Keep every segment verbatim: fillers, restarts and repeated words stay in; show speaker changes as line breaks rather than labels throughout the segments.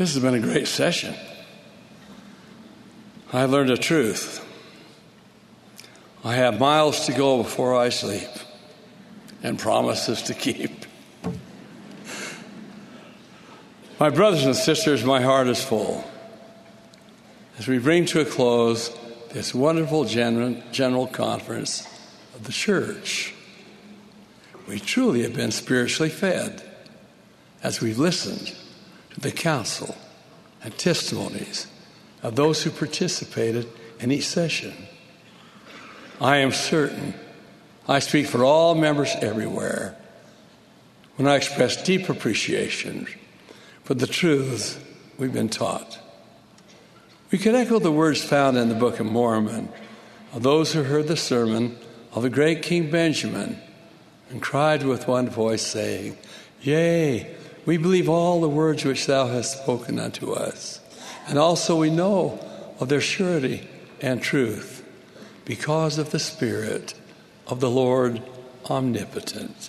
This has been a great session. I learned a truth. I have miles to go before I sleep and promises to keep. My brothers and sisters, my heart is full as we bring to a close this wonderful general, general conference of the church. We truly have been spiritually fed as we've listened to the counsel and testimonies of those who participated in each session. I am certain I speak for all members everywhere when I express deep appreciation for the truths we've been taught. We could echo the words found in the Book of Mormon of those who heard the sermon of the great King Benjamin and cried with one voice, saying, "Yea, we believe all the words which thou hast spoken unto us, and also we know of their surety and truth, because of the Spirit of the Lord omnipotent."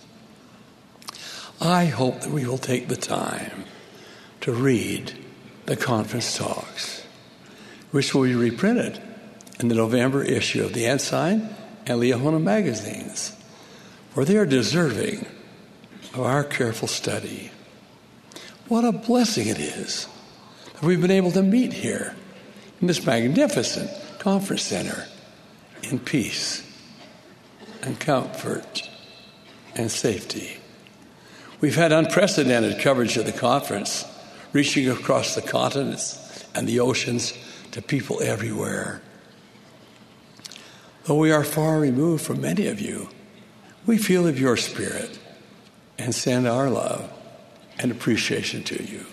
I hope that we will take the time to read the conference talks, which will be reprinted in the November issue of the Ensign and Liahona magazines, for they are deserving of our careful study. What a blessing it is that we've been able to meet here in this magnificent conference center in peace and comfort and safety. We've had unprecedented coverage of the conference, reaching across the continents and the oceans to people everywhere. Though we are far removed from many of you, we feel of your spirit and send our love and appreciation to you.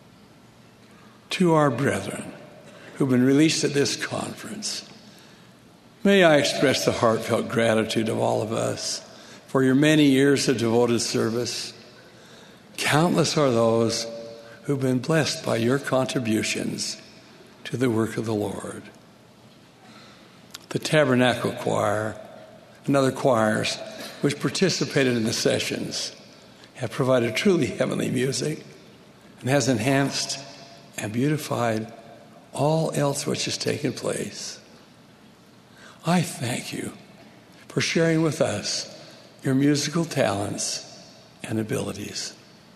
To our brethren who've been released at this conference, may I express the heartfelt gratitude of all of us for your many years of devoted service. Countless are those who've been blessed by your contributions to the work of the Lord. The Tabernacle Choir and other choirs which participated in the sessions have provided truly heavenly music and has enhanced and beautified all else which has taken place. I thank you for sharing with us your musical talents and abilities.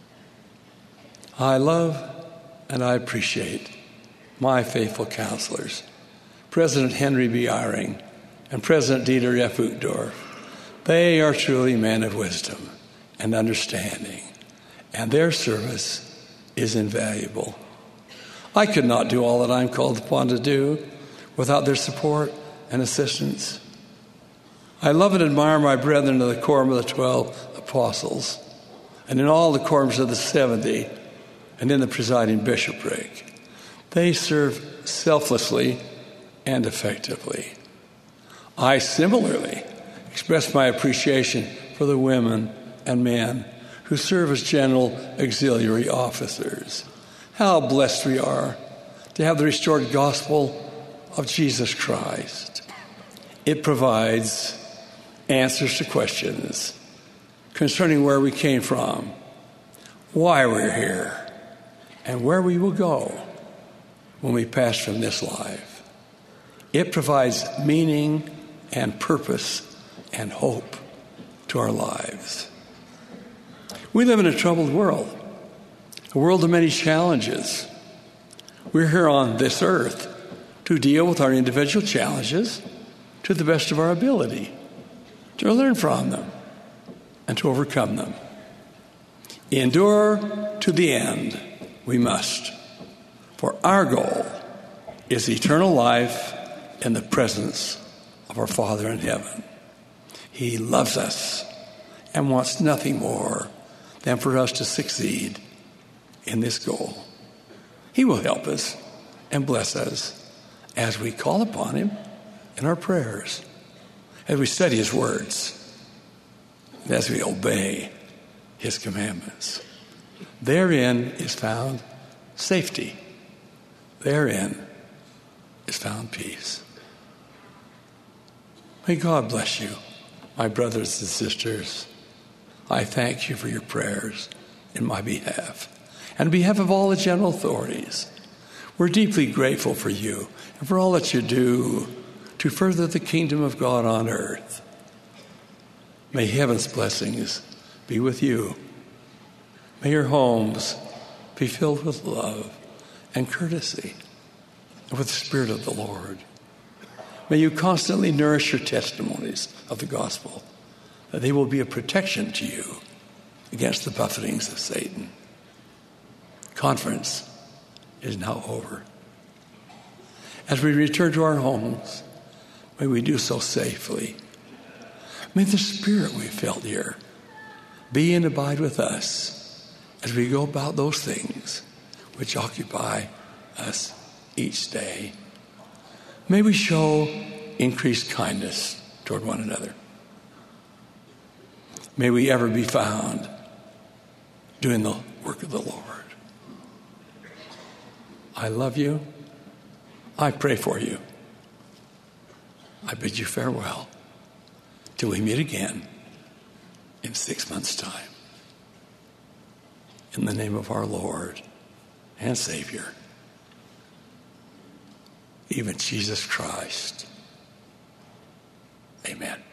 I love and I appreciate my faithful counselors, President Henry B. Eyring and President Dieter F. Uchtdorf. They are truly men of wisdom and understanding, and their service is invaluable. I could not do all that I'm called upon to do without their support and assistance. I love and admire my brethren of the quorum of the twelve apostles, and in all the quorums of the seventy, and in the presiding bishopric. They serve selflessly and effectively. I similarly express my appreciation for the women and men who serve as general auxiliary officers. How blessed we are to have the restored gospel of Jesus Christ. It provides answers to questions concerning where we came from, why we're here, and where we will go when we pass from this life. It provides meaning and purpose and hope to our lives. We live in a troubled world, a world of many challenges. We're here on this earth to deal with our individual challenges to the best of our ability, to learn from them and to overcome them. Endure to the end we must, for our goal is eternal life in the presence of our Father in heaven. He loves us and wants nothing more than for us to succeed in this goal. He will help us and bless us as we call upon him in our prayers, as we study his words, and as we obey his commandments. Therein is found safety. Therein is found peace. May God bless you, my brothers and sisters. I thank you for your prayers in my behalf. And on behalf of all the general authorities, we're deeply grateful for you and for all that you do to further the kingdom of God on earth. May heaven's blessings be with you. May your homes be filled with love and courtesy and with the Spirit of the Lord. May you constantly nourish your testimonies of the gospel, that they will be a protection to you against the buffetings of Satan. Conference is now over. As we return to our homes, may we do so safely. May the Spirit we felt here be and abide with us as we go about those things which occupy us each day. May we show increased kindness toward one another. May we ever be found doing the work of the Lord. I love you. I pray for you. I bid you farewell till we meet again in six months' time. In the name of our Lord and Savior, even Jesus Christ. Amen.